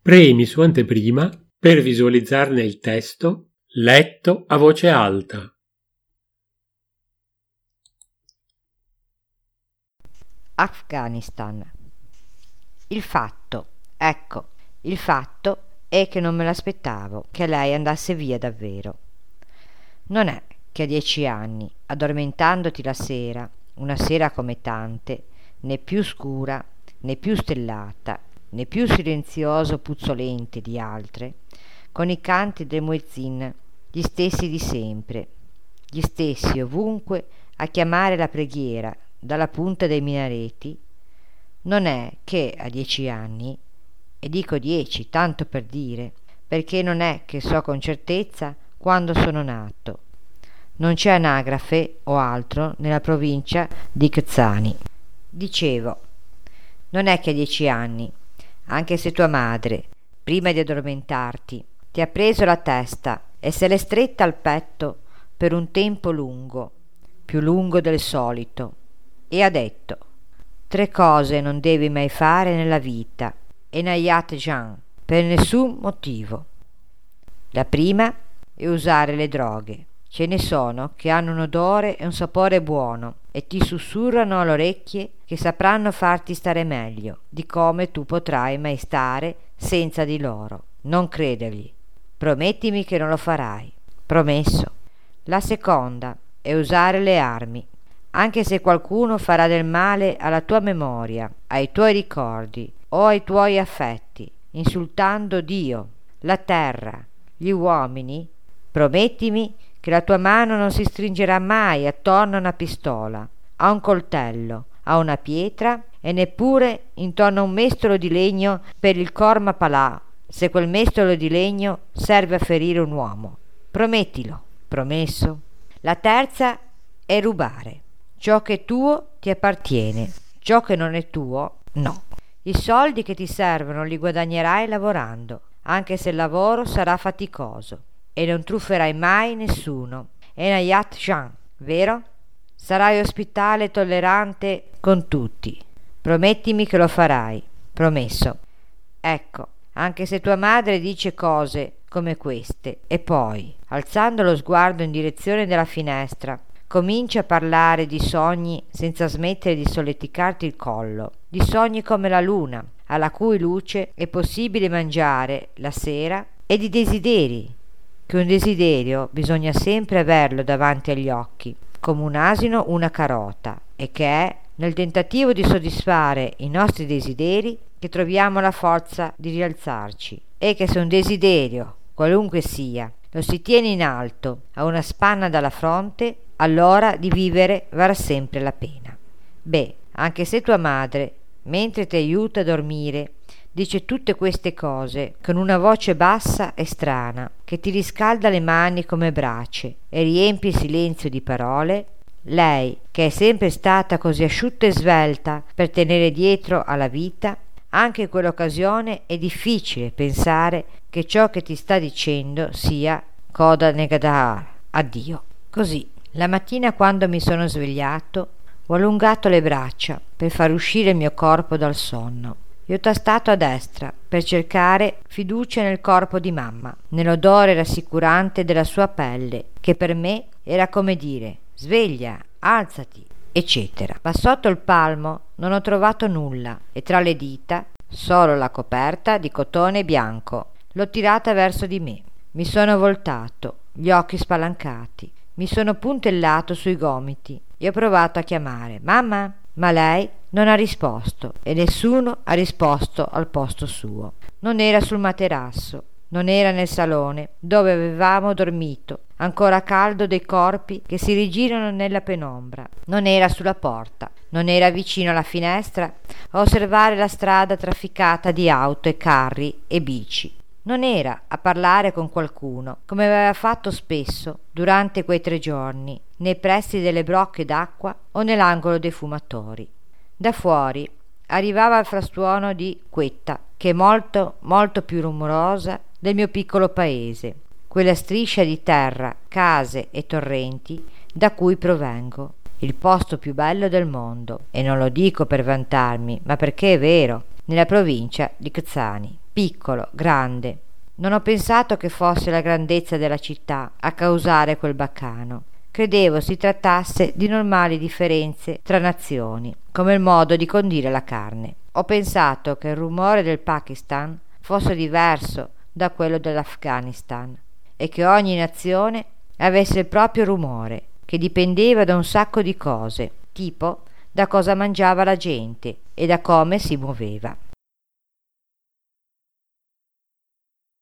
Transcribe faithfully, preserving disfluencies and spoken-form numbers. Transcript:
Premi su anteprima per visualizzarne il testo letto a voce alta. Afghanistan. Il fatto, ecco, il fatto è che non me l'aspettavo che lei andasse via davvero. Non è che a dieci anni, addormentandoti la sera, una sera come tante, né più scura, né più stellata, né più silenziosa o puzzolente di altre, con i canti del muezzin, gli stessi di sempre, gli stessi ovunque a chiamare la preghiera dalla punta dei minareti, non è che a dieci anni, e dico dieci tanto per dire, perché non è che so con certezza quando sono nato. Non c'è anagrafe o altro nella provincia di Kzani. Dicevo, non è che a dieci anni, anche se tua madre, prima di addormentarti, ti ha preso la testa e se l'è stretta al petto per un tempo lungo, più lungo del solito, e ha detto: tre cose non devi mai fare nella vita, e Nayat Jan, per nessun motivo. La prima è usare le droghe. Ce ne sono che hanno un odore e un sapore buono e ti sussurrano all'orecchie che sapranno farti stare meglio di come tu potrai mai stare senza di loro. Non credergli. Promettimi che non lo farai. Promesso. La seconda è usare le armi. Anche se qualcuno farà del male alla tua memoria, ai tuoi ricordi o ai tuoi affetti, insultando Dio, la terra, gli uomini, promettimi che la tua mano non si stringerà mai attorno a una pistola, a un coltello, a una pietra e neppure intorno a un mestolo di legno per il Korma Palà, se quel mestolo di legno serve a ferire un uomo. Promettilo. Promesso. La terza è rubare. Ciò che è tuo ti appartiene, ciò che non è tuo no. I soldi che ti servono li guadagnerai lavorando, anche se il lavoro sarà faticoso, e non trufferai mai nessuno. E Nayat Jan, vero? Sarai ospitale e tollerante con tutti. Promettimi che lo farai. Promesso. Ecco, anche se tua madre dice cose come queste, e poi, alzando lo sguardo in direzione della finestra, comincia a parlare di sogni senza smettere di solleticarti il collo, di sogni come la luna, alla cui luce è possibile mangiare la sera, e di desideri, che un desiderio bisogna sempre averlo davanti agli occhi, come un asino una carota, e che è nel tentativo di soddisfare i nostri desideri che troviamo la forza di rialzarci, e che se un desiderio, qualunque sia, lo si tiene in alto a una spanna dalla fronte, allora di vivere varrà sempre la pena. Beh, anche se tua madre, mentre ti aiuta a dormire, dice tutte queste cose con una voce bassa e strana, che ti riscalda le mani come brace e riempie il silenzio di parole, lei, che è sempre stata così asciutta e svelta per tenere dietro alla vita, anche in quell'occasione è difficile pensare che ciò che ti sta dicendo sia Koda Negadar, addio. Così, la mattina quando mi sono svegliato, ho allungato le braccia per far uscire il mio corpo dal sonno e ho tastato a destra per cercare fiducia nel corpo di mamma, nell'odore rassicurante della sua pelle, che per me era come dire sveglia, alzati, eccetera. Ma sotto il palmo non ho trovato nulla e tra le dita solo la coperta di cotone bianco. L'ho tirata verso di me. Mi sono voltato, gli occhi spalancati. Mi sono puntellato sui gomiti e ho provato a chiamare mamma, ma lei non ha risposto e nessuno ha risposto al posto suo. Non era sul materasso, non era nel salone dove avevamo dormito, ancora caldo dei corpi che si rigirano nella penombra, non era sulla porta, non era vicino alla finestra a osservare la strada trafficata di auto e carri e bici. Non era a parlare con qualcuno, come aveva fatto spesso durante quei tre giorni, nei pressi delle brocche d'acqua o nell'angolo dei fumatori. Da fuori arrivava il frastuono di Quetta, che è molto, molto più rumorosa del mio piccolo paese, quella striscia di terra, case e torrenti da cui provengo, il posto più bello del mondo, e non lo dico per vantarmi, ma perché è vero. nella provincia di Kzani. Piccolo, grande. Non ho pensato che fosse la grandezza della città a causare quel baccano. Credevo si trattasse di normali differenze tra nazioni, come il modo di condire la carne. Ho pensato che il rumore del Pakistan fosse diverso da quello dell'Afghanistan e che ogni nazione avesse il proprio rumore, che dipendeva da un sacco di cose, tipo da cosa mangiava la gente e da come si muoveva.